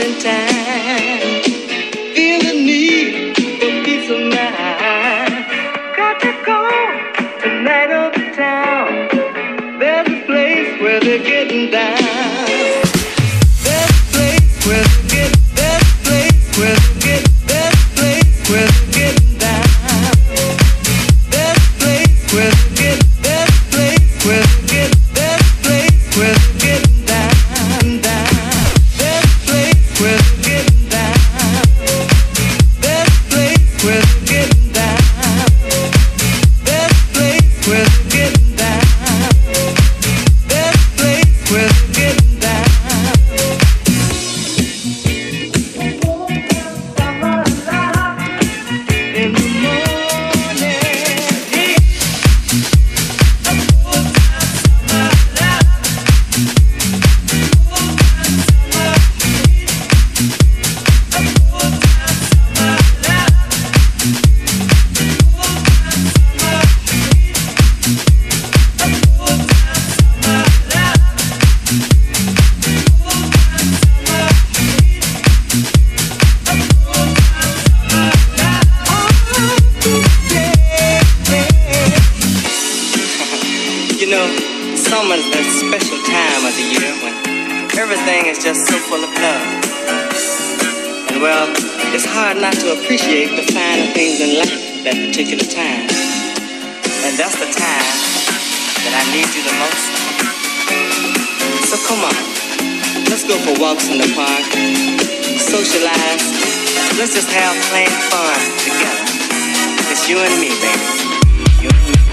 in time. Feel the need for peace of mind. Got to go tonight over town. There's a place where they're getting down. There's a place where they get. There's a place where they get. There's a place where they're getting down. There's a place where they get. There's a place where they get. There's a place where they're getting down, down. There's a place where they're getting down. There's a place where they're getting down. There's a place where they're getting down. There's a place where they're getting down. In the morning, heat. A full-time summer love. Full-time summer heat. A full-time summer love. Full-time summer heat. A full-time summer love. Full-time summer heat. A full-time summer love. You know, summer's that special time of the year when everything is just so full of love. And well, it's hard not to appreciate the finer things in life at that particular time. And that's the time that I need you the most. So come on, let's go for walks in the park, socialize, let's just have plain fun together. It's you and me, baby. You and me.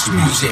house music.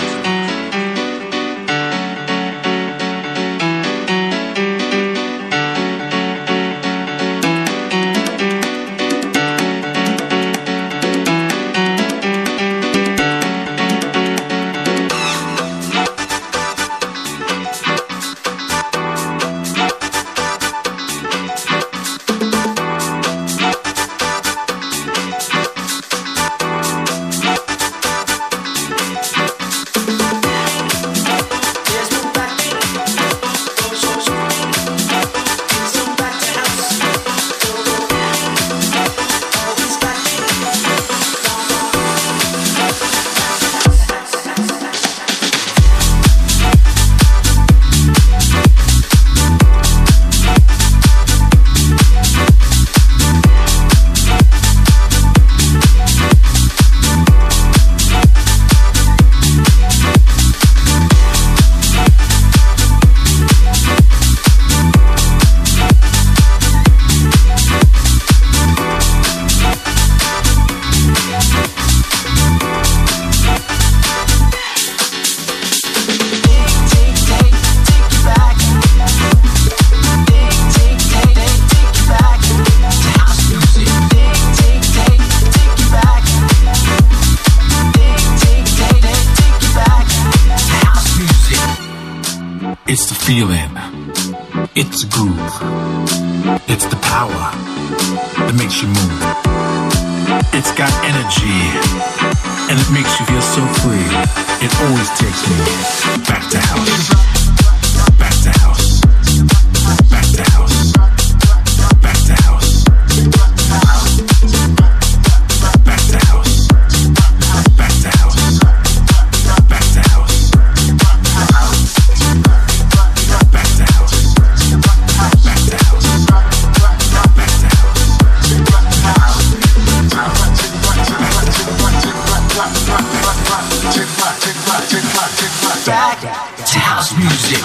feeling. It's a groove. It's the power that makes you move. It's got energy, and it makes you feel so free. It always takes me back to house. Back to house. Back to house. Back to house. Back to house. Back to house. Back to house. Back to house. Back to house. Back to house music.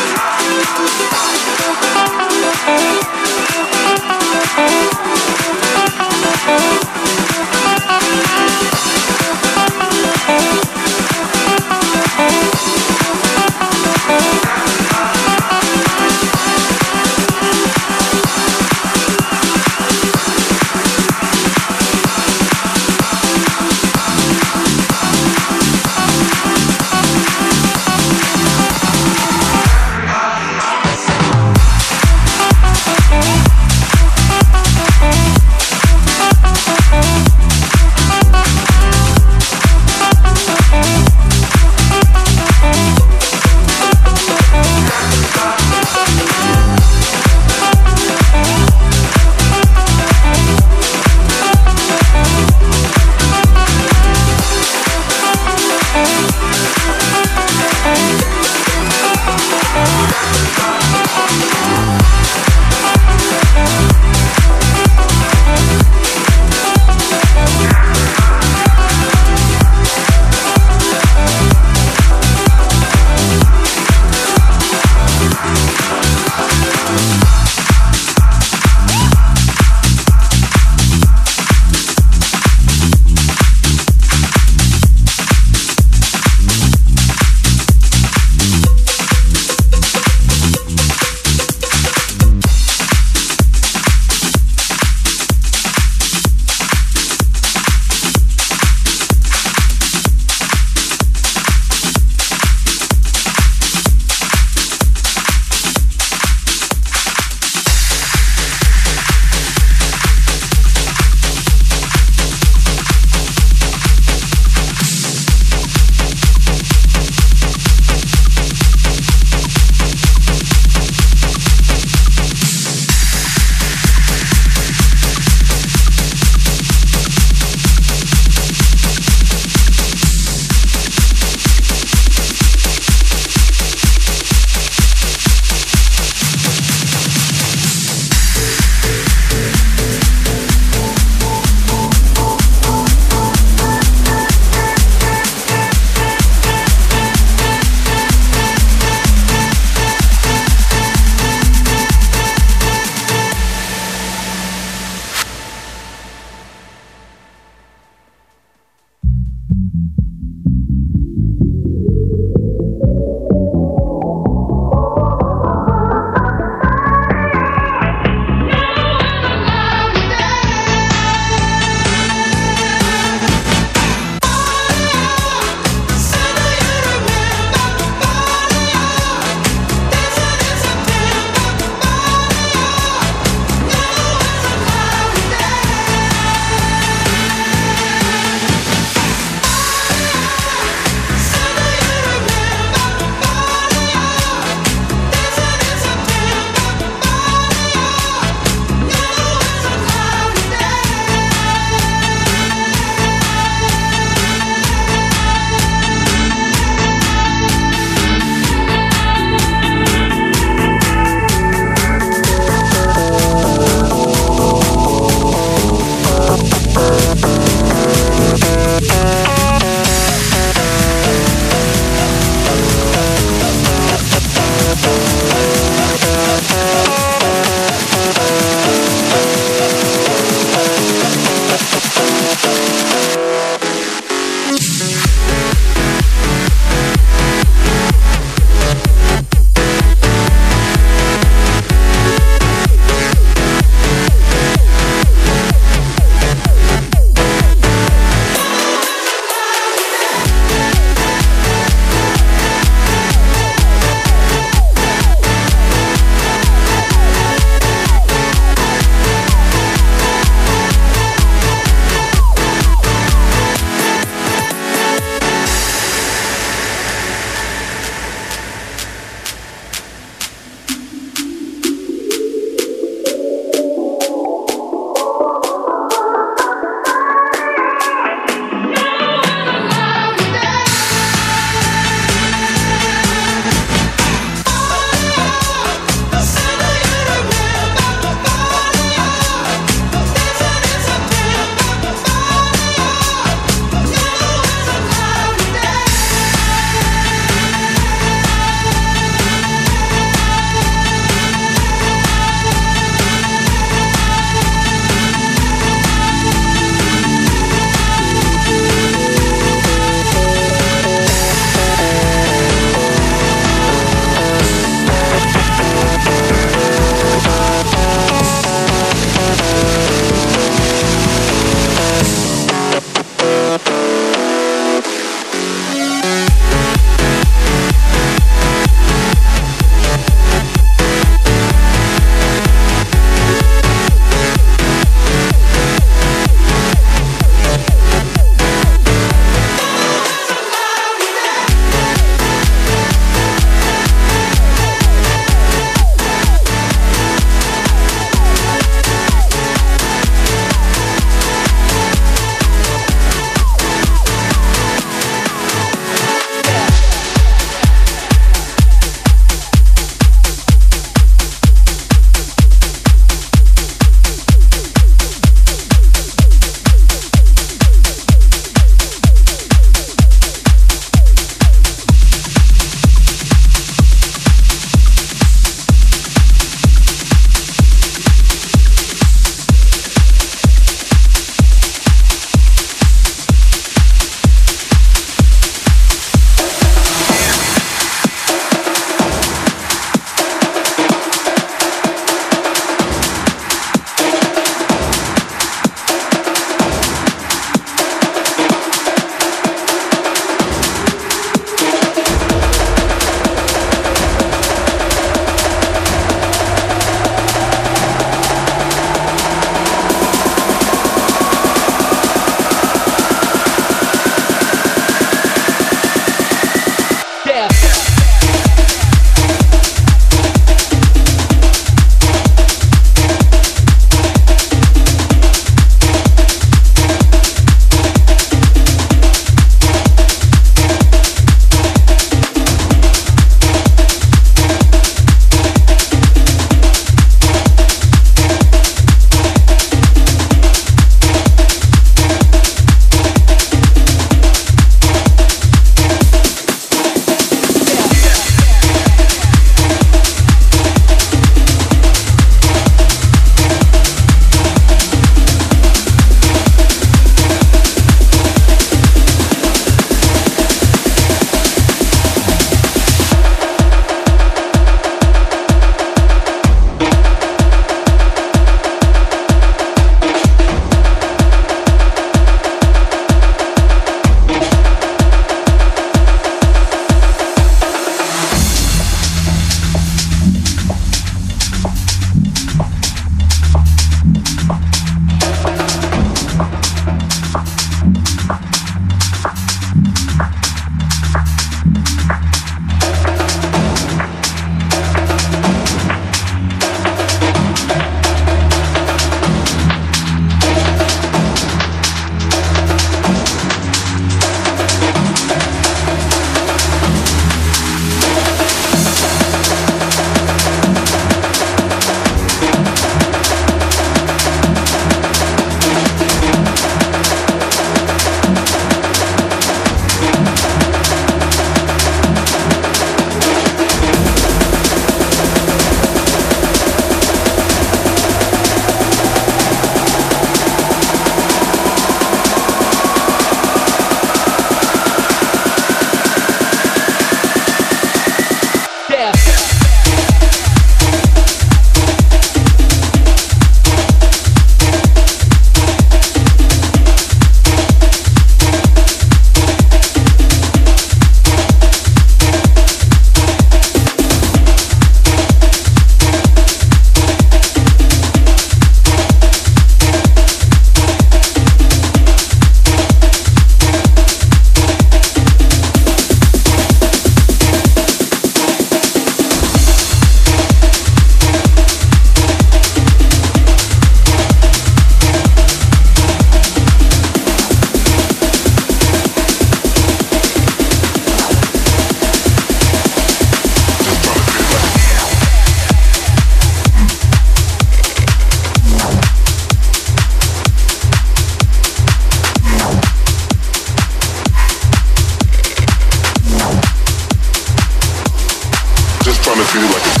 trying to treat it like a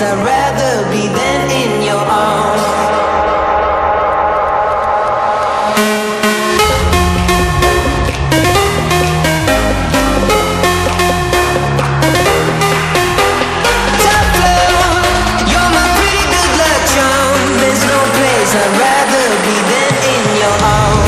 I'd rather be than in your arms. I'd rather be than in your arms.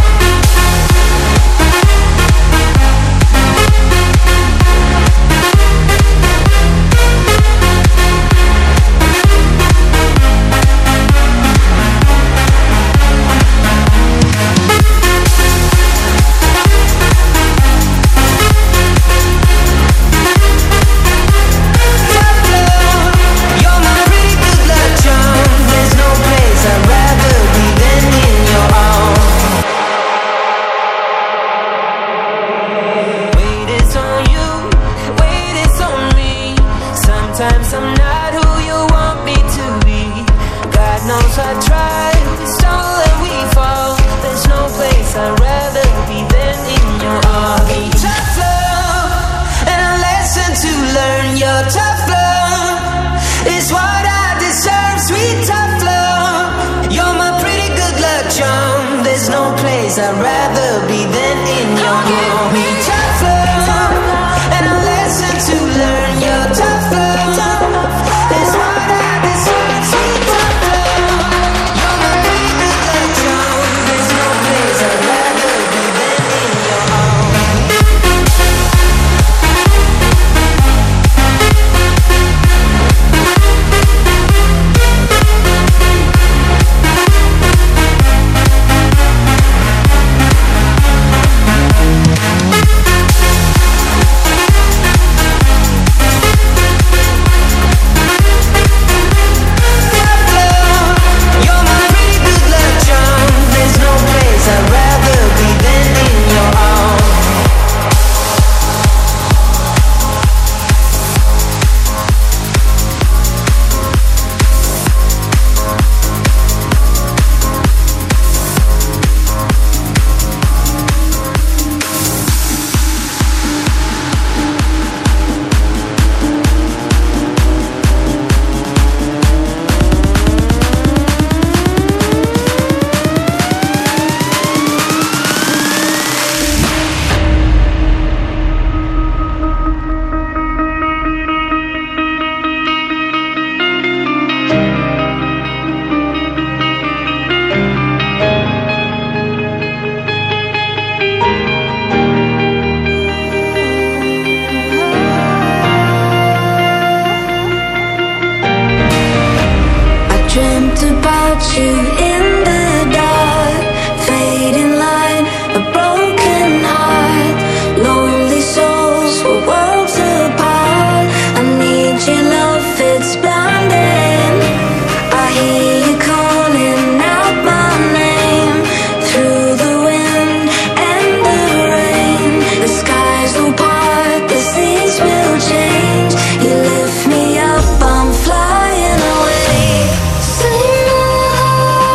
Sometimes I'm not who you want me to be. God knows I tried, it's all that we fall. There's no place I'd rather be than in your arms. Tough love, and a lesson to learn. Your tough love is what I deserve. Sweet tough love, you're my pretty good luck charm. There's no place I'd rather be than in your arms. Tough love, and a lesson to learn. Your tough love. Dreamt about you in the dark, fading light, a broken heart, lonely souls were worlds apart. I need your love, it's blinding. I hear you calling out my name through the wind and the rain. The skies will part, the seas will change. You lift me up, I'm flying away. Sing my heart.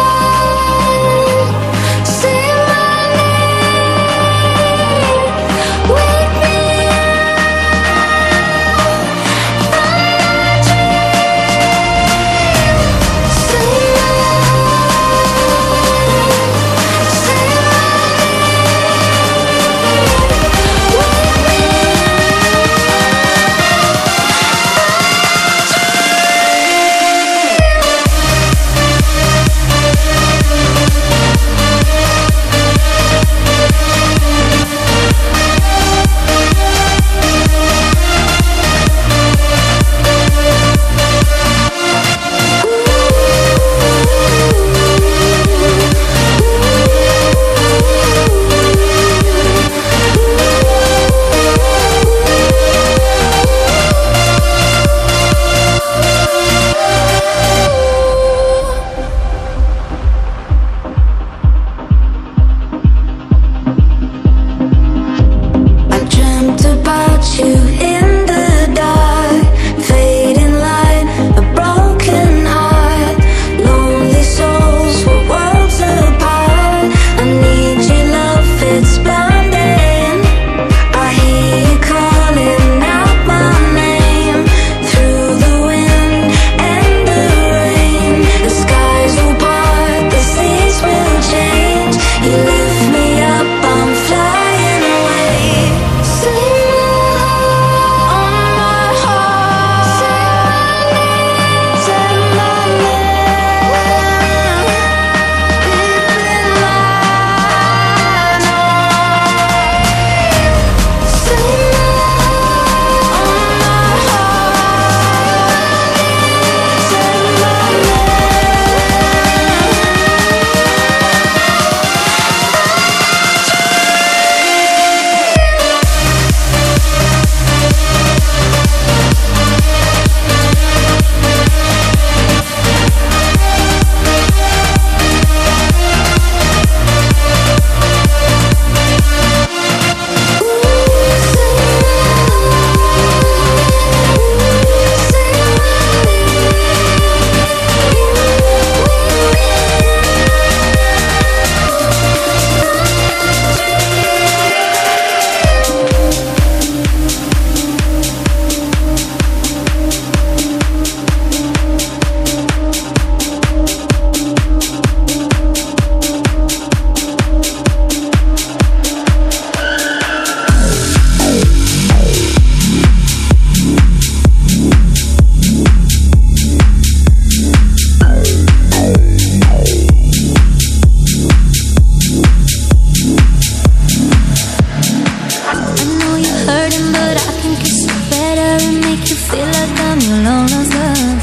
feel like I'm your long lost love.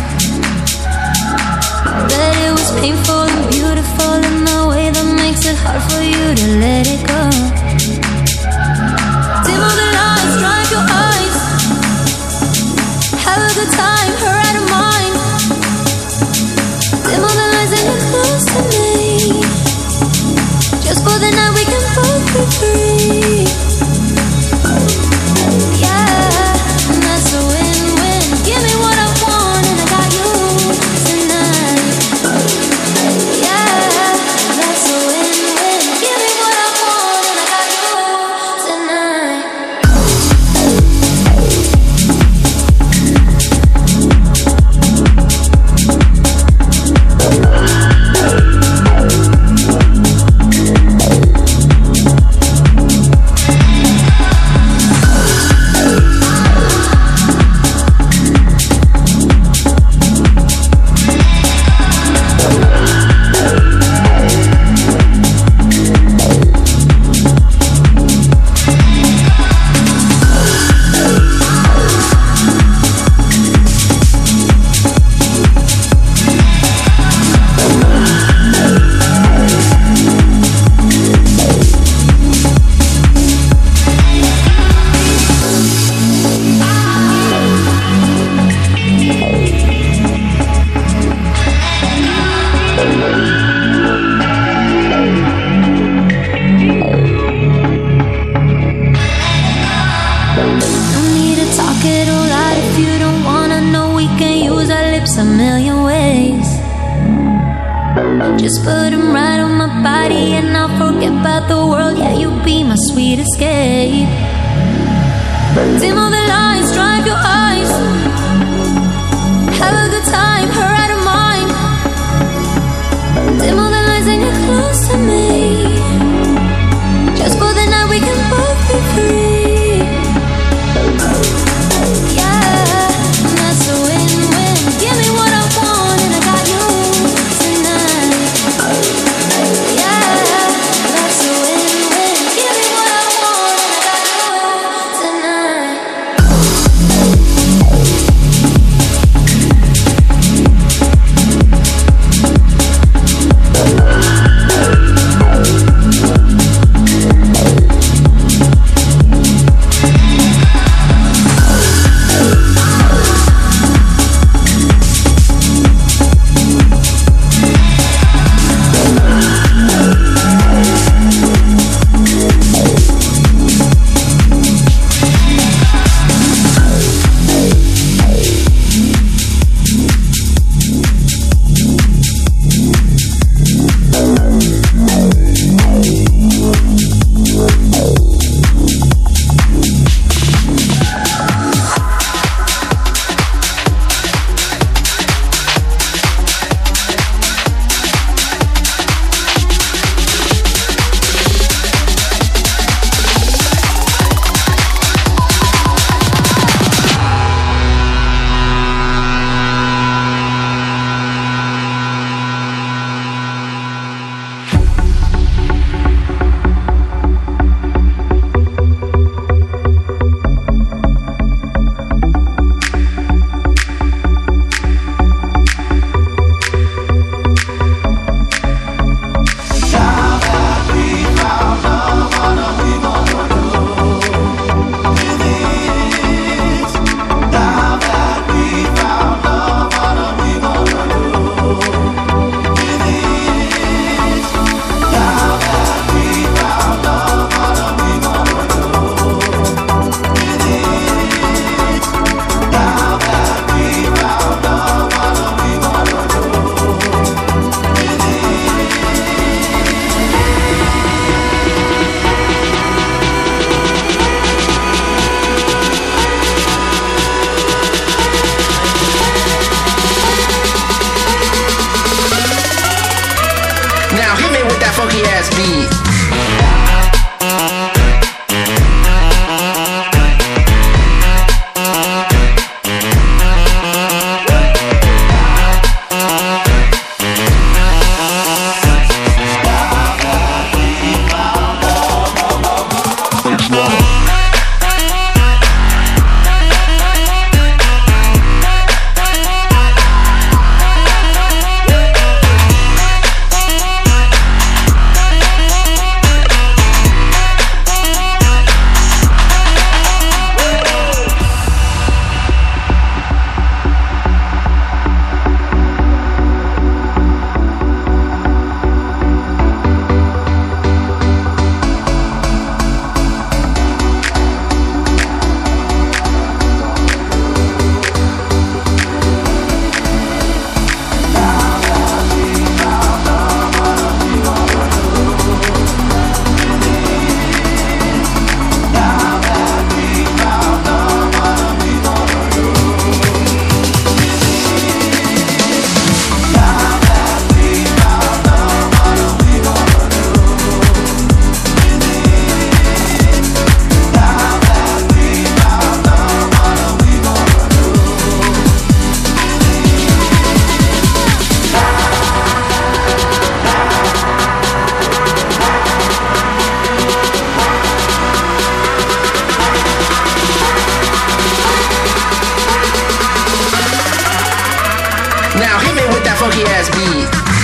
That it was painful and beautiful in the way that makes it hard for you to let it go. Dim all the lights, dry up your eyes. Have a good time, her out of mind. Dim all the lights and you're close to me. Just for the night we can both be free. Yeah, and that's a win-win. Give me what I want and I got you tonight. Yeah, that's a win-win. Give me what I want and I got you tonight. A million ways. Just put them right on my body and I'll forget about the world. Yeah, you'll be my sweet escape. Dim all the lights, dry up your eyes. Have a good time, her out of mind. Dim all the lights and you're close to me. Just for the night we can both be free. funky ass beat.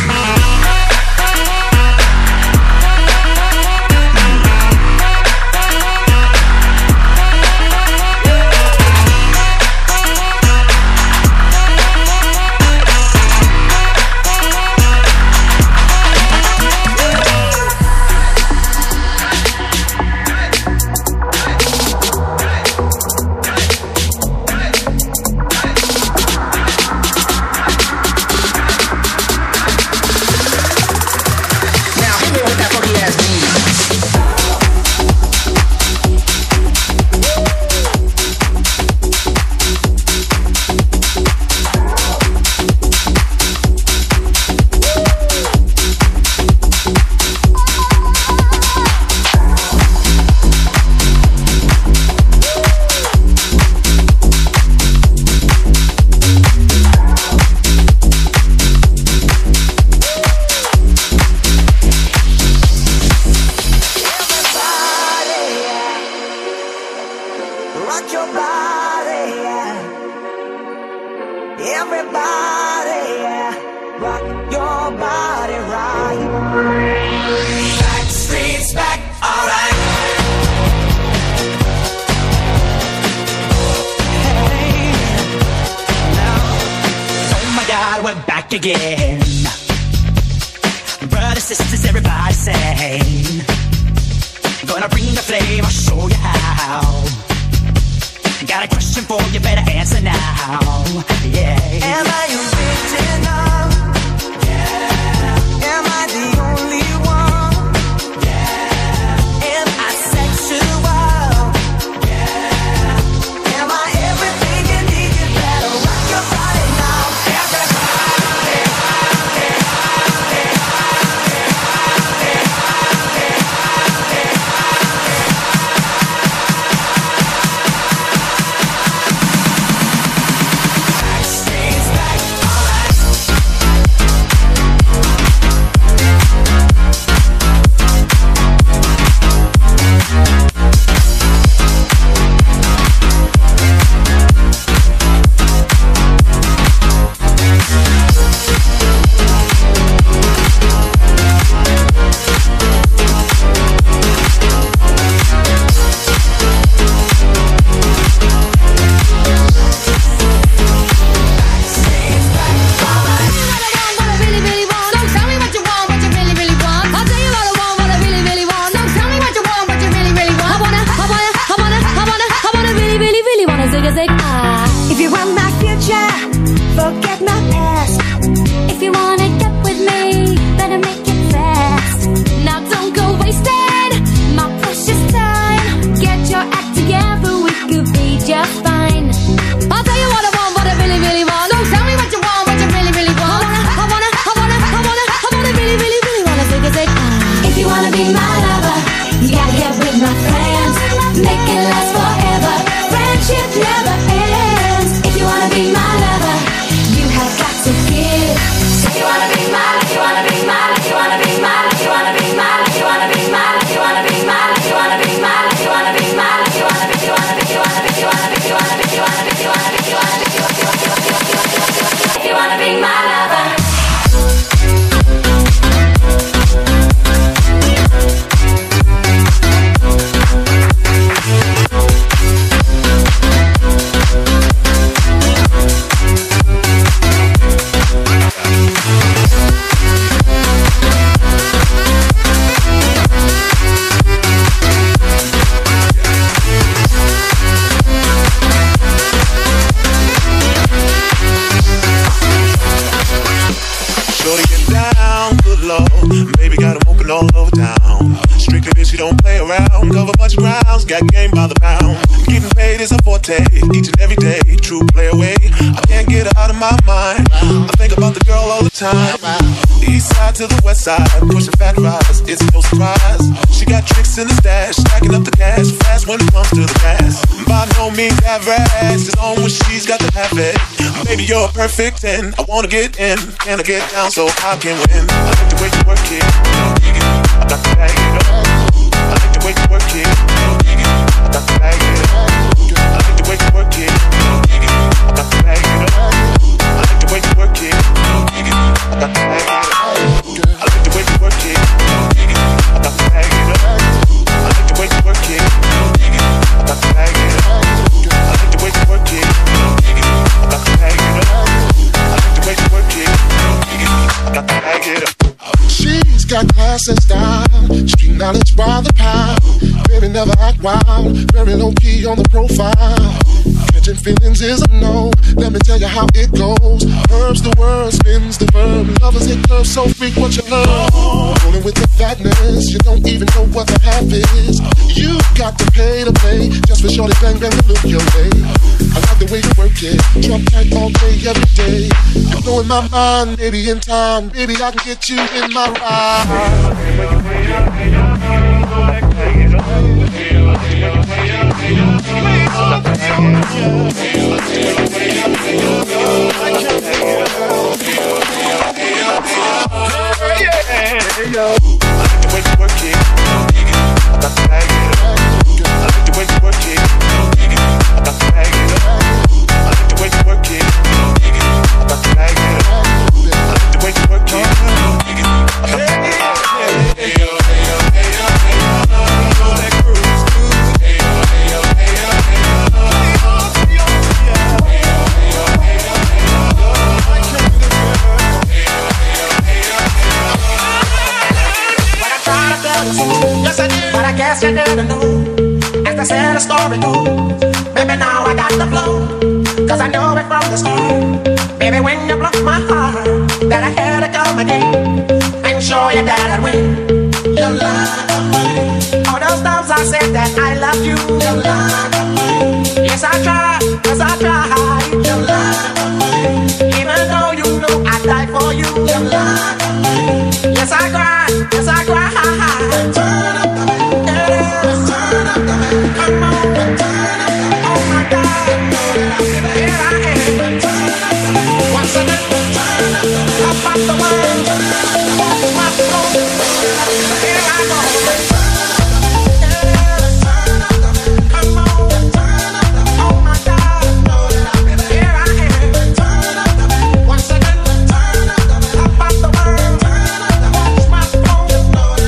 Again, brothers, sisters, everybody sing. Gonna bring the flame, I'll show you how. Got a question for you, better answer now. Yeah. Am I original? Yeah. Am I the only one? Yeah. Am I sexual? Yeah. Am I everything you need? You better rock your body now. Got game by the pound. Getting paid is a forte, each and every day. True play away. I can't get her out of my mind. I think about the girl all the time. East side to the west side, pushing fat rides. It's no surprise. She got tricks in the stash, stacking up the cash fast when it comes to the gas. By no means average, it's on when she's got to have it. Baby, you're a perfect 10. I wanna get in, can I get down so I can win? I like the way you work it, I got to bag it up. I like the way you work it, I got to bag it up. I like the way you work it, I got to bag it up. I like the way you work it, class and style. Street knowledge by the pound. Baby, never act wild. Very low key on the profile. Catching feelings is a no. Let me tell you how it goes. Herbs the word, spins the verb. Lovers hit curves, so freak what you love. Rolling with the fatness, you don't even know what the half is. You got to pay to play, just for shorty bang bang to look your way. I like the way you work it, drop tight all day, every day. You're blowing my mind, maybe in time, baby I can get you in my ride. You didn't know, as the sad story goes. Baby, now I got the flow, cause I know it from the start. Baby, when you broke my heart, that I had to come again and show you that I'd win. You lied to me. All those times I said that I loved you. You lied to me. Yes, I tried, yes, I tried. You lied to me. Even though you know I'd die for you. You lied to me. Yes, I cried, yes, I cried. Turn up the man. Turn up the man. Come on, turn up the man. Oh my God, here I am. Turn up the man. Once again, turn up the man. Up off the world, off my soul. Here I go. Turn up the man. Come on, turn up the man. Oh my God, here I am. Turn up the man. Once again, turn up the man. Up off the world, off my soul.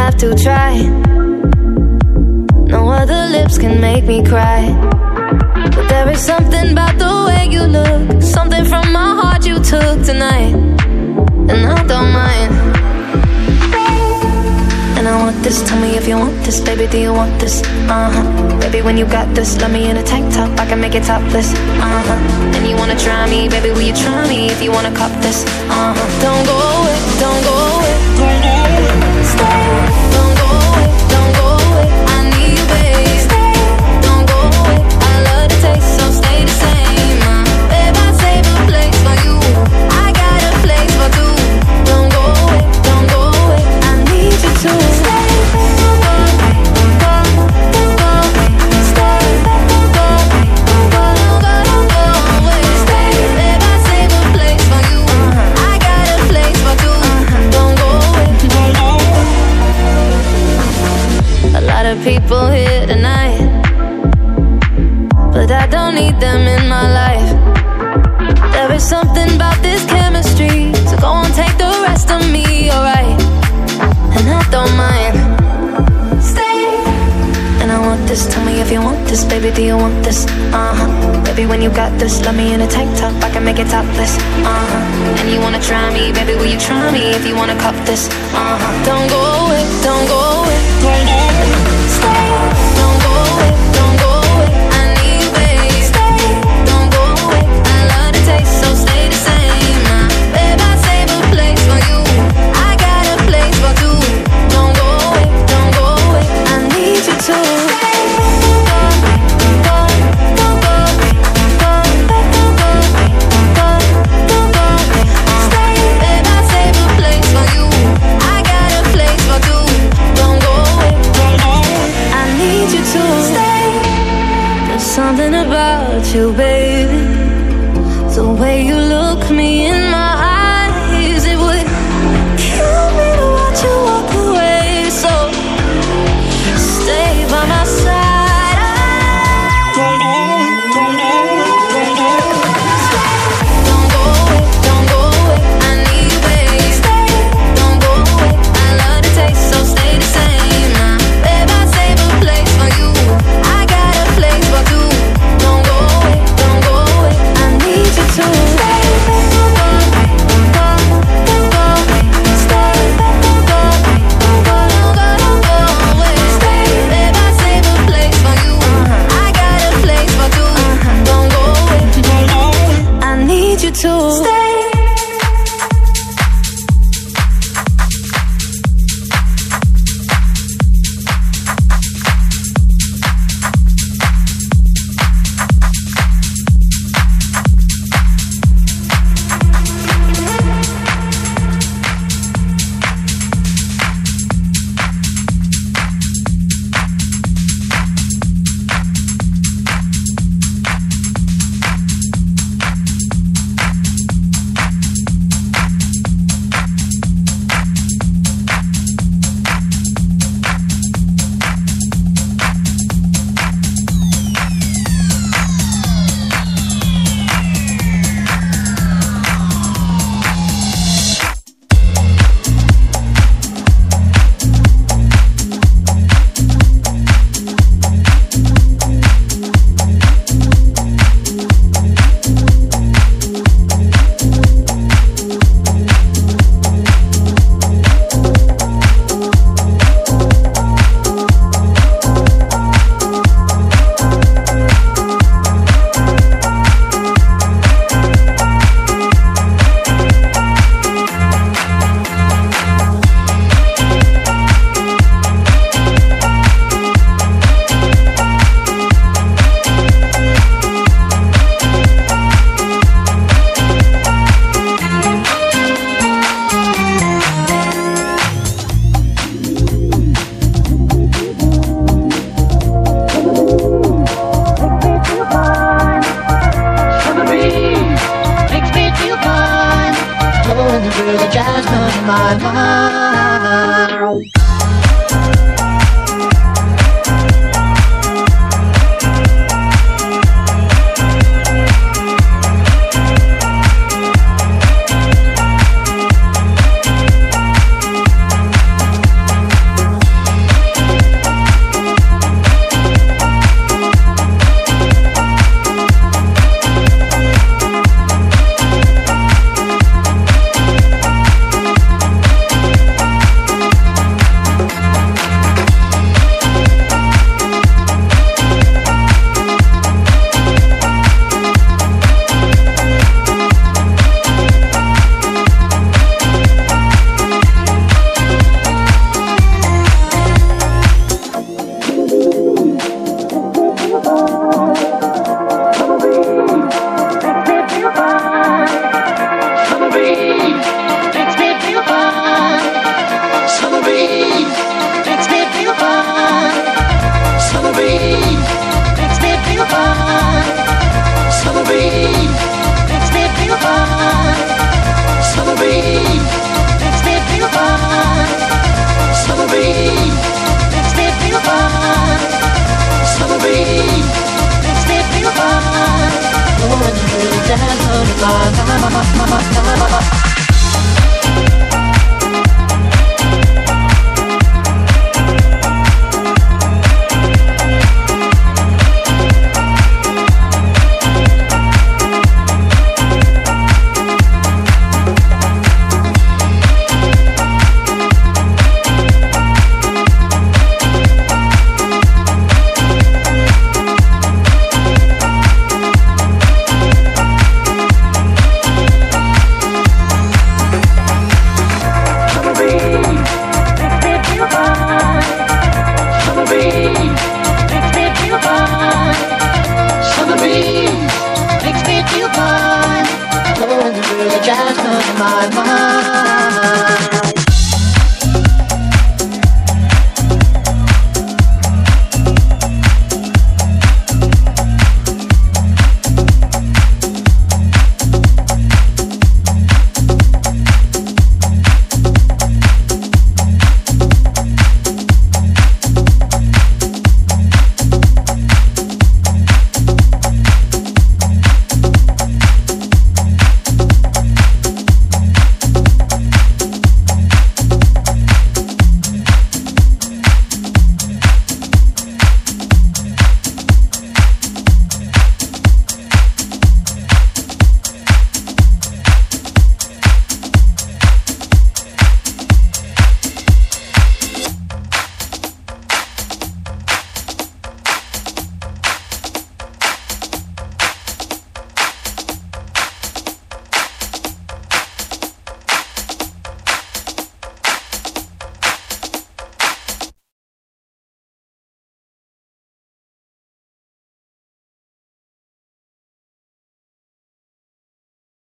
have to try. No other lips can make me cry. But there is something about the way you look, something from my heart you took tonight, and I don't mind. And I want this, tell me if you want this, baby, do you want this? Baby, when you got this, love me in a tank top, I can make it topless. And you wanna try me, baby, will you try me if you wanna cop this? Don't go away, don't go away, don't go away, stay. Don't go away, don't go away, I need you, babe. Stay, don't go away, I love the taste, so stay the same. Babe, I'll save a place for you, I got a place for two. Don't go away, don't go away, I need you to stay. Don't go away, don't go, don't go away, stay. Don't go away, don't go, don't go away, stay. Babe, I'll save a place for you, I got a place for two. Don't go away, don't go away. A lot of people here tonight, but I don't need them in my life. There is something about this chemistry, so go on, take the rest of me, alright? And I don't mind. Stay. And I want this, tell me if you want this, baby, do you want this? Baby, when you got this, love me in a tank top, I can make it topless. And you wanna try me, baby, will you try me if you wanna cop this? Don't go away, don't go away, don't go away, stay. Don't go away, don't go away, I need you, babe. Stay. Don't go away, I love the taste, so stay the same. Babe, I'll save a place for you, I got a place for two. Don't go away, don't go away, I need you to stay. Don't go away, don't go away, don't go away, stay. Babe, I'll save a place for you, I got a place for two. Don't go away, I need you to stay. There's something about you, babe,